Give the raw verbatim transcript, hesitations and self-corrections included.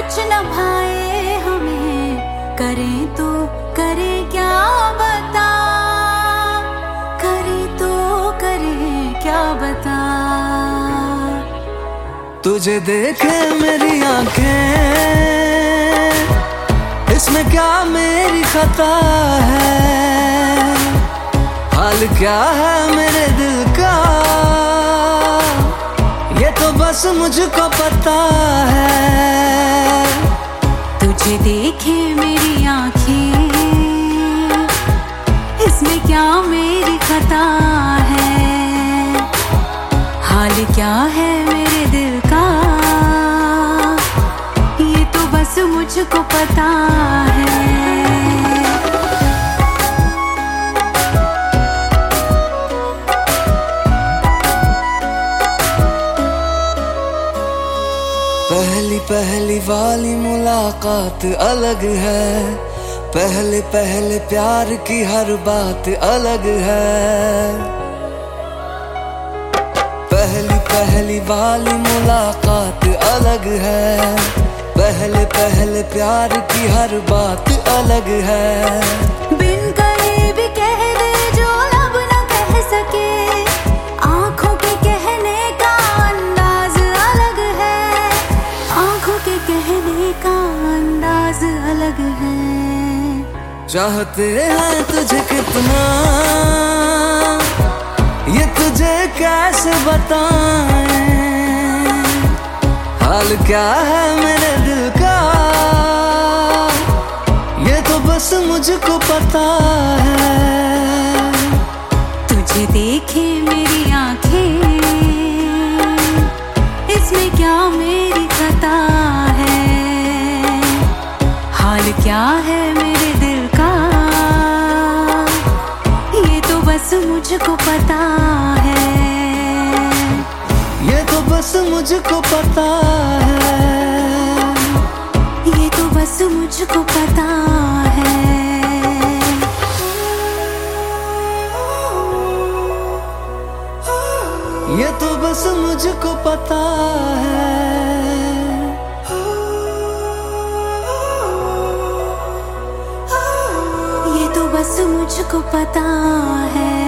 कुछ न भाए हमें, करें तो करे क्या बता, करे तो करे क्या बता। तुझे देखे मेरी आंखें, इसमें क्या मेरी खता है, हाल क्या है मेरे दिल का ये तो बस मुझको पता है। तुझे देखे मेरी आंखें, इसमें क्या मेरी खता है, हाल क्या है मेरे दिल का ये तो बस मुझको पता है। पहली पहली वाली मुलाकात अलग है, पहले पहले प्यार की हर बात अलग है। पहली पहली वाली मुलाकात अलग है, पहले पहले प्यार की हर बात अलग है। बिन कहे भी कह दे जो लब न कह सके, आंखों के कहने का अंदाज अलग है, आंखों के कहने का अंदाज अलग है। चाहते हैं तुझे कितना ये तुझे कैसे बताएं, हाल क्या है मेरे दिल का ये तो बस मुझको पता है। तुझे देखे मेरी आंखें, इसमें क्या मेरी खता है, हाल क्या है मेरे दिल का ये तो बस मुझको पता है, ये तो बस मुझको पता है, ये तो बस मुझको पता है। ये तो बस मुझको पता है, ये तो बस मुझको पता है।